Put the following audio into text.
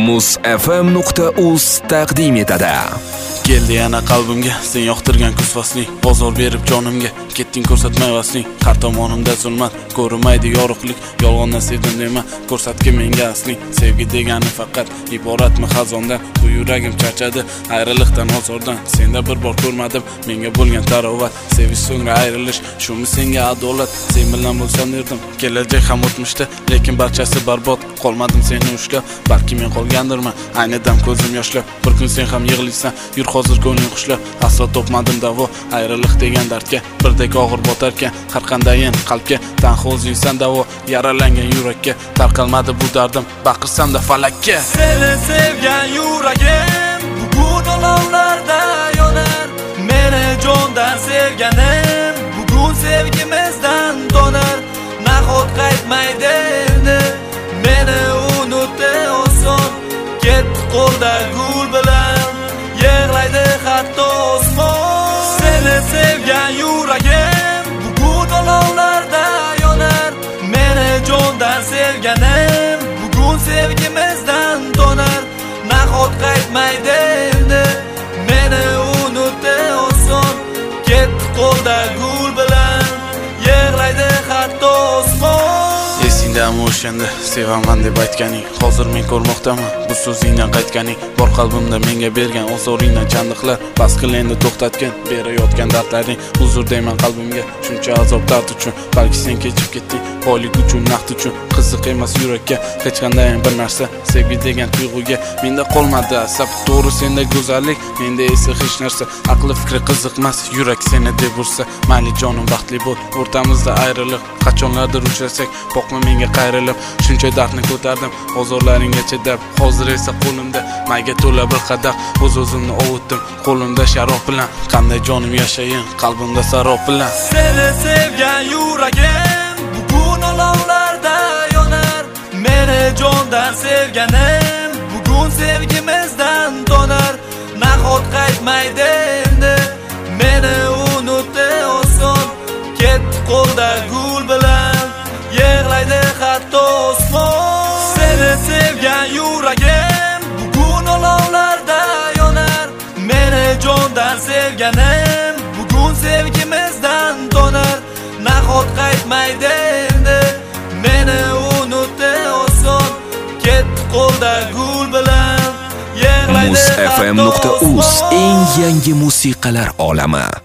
muzfm.uz taqdim etadi. Keldi yana qalbimga sen yoqtirgan kuz fasli, bozor berib jonimga ketding ko'rsatmay vasling. Har tomonimda zulmat, ko'rinmaydi yorug'lik, yolg'ondan sevdim dema, ko'rsatgin menga asling. Sevgi degani faqat iboratmi xazondan, bu yuragim charchadi ayriliqdan, ozordan. Senda bir bor ko'rmadim menga bo'lgan tarovat, sevish so'ngra ayrilish, shumi senga adolat. Sen bilan bo'lsam derdim, kelajak ham o'tmishda, lekin barchasi barbod. Qolmadim seni ushlab, balki men qolgandirman, ayni dam ko'zim yoshlab. Bir kun sen ham yig'laysan, yur hozir ko'ngling xushlab. Aslo topmadim davo, ayriliq degan dardga, birdek og'ir botarkan har qandayin qalbga. Tanho o'zingsan davo, yaralangan yurakka. Tarqalmadi bu dardim, baqirsamda falakka. Seni sevgan yuragim bugun olovlarda yonar. Meni jondan sevganim bugun sevgimizdan donar. Nahot qaytmaydi endi meni unutdi oson, ketdi qo'lda gul bilan yig'laydi hatto osmon. Seni sevgan yuragim bugun olovlarda yonar. Meni jondan sevganim bugun sevgimizdan donar. Nahot qaytmaydi endi meni unutdi oson, ketdi qo'lda gul bilan yig'laydi hatto osmon. Esingdami o'shanda sevaman deb aytganing, hozir men ko'rmoqdaman bu so'zingdan qaytganing. Bor qalbimda menga bergan ozoringdan chandiqlar, bas qil endi to'xtatgin berayotgan dardlaring. Huzur deyman qalbimga shuncha azob dard uchun, balki sen kechib ketding boylik uchun, naqd uchun. Qiziq emas yurakka hech qanday bir narsa, sevgi degan tuyg'uga menda qolmadi asab. To'g'ri senda go'zallik, menda esa hech narsa. Aqli fikri qiziqmas, yurak seni deb ursa, mayli jonim baxtli bo'l. O'rtamizda ayriliq, qachonlardir uchrasak, boqma menga qayrilib. Shuncha dardni ko'tardim ozorlaringgacha deb, hozir esa qo'limda mayga to'la bir qadah. O'z-o'zimni ovutdim qo'limda sharob bilan. Qanday jonim yashayin qalbimda sarob bilan. Seni sevgan yuragim bugun olovlarda yonar. Meni jondan sevganim bugun sevgimizdan donar. Nahot qaytmaydi endi meni unutdi oson, ketdi qo'lda gul bilan yig'laydi hatto osmon. Seni sevgan yuragim bugun olovlarda yonar. Meni jondan sevganim bugun sevgimizdan donar. Nahot qaytmaydi endi meni unutdi oson, ketdi qo'lda gul bilan yig'laydi hatto osmon. muzfm.uz eng yangi musiqalar olami.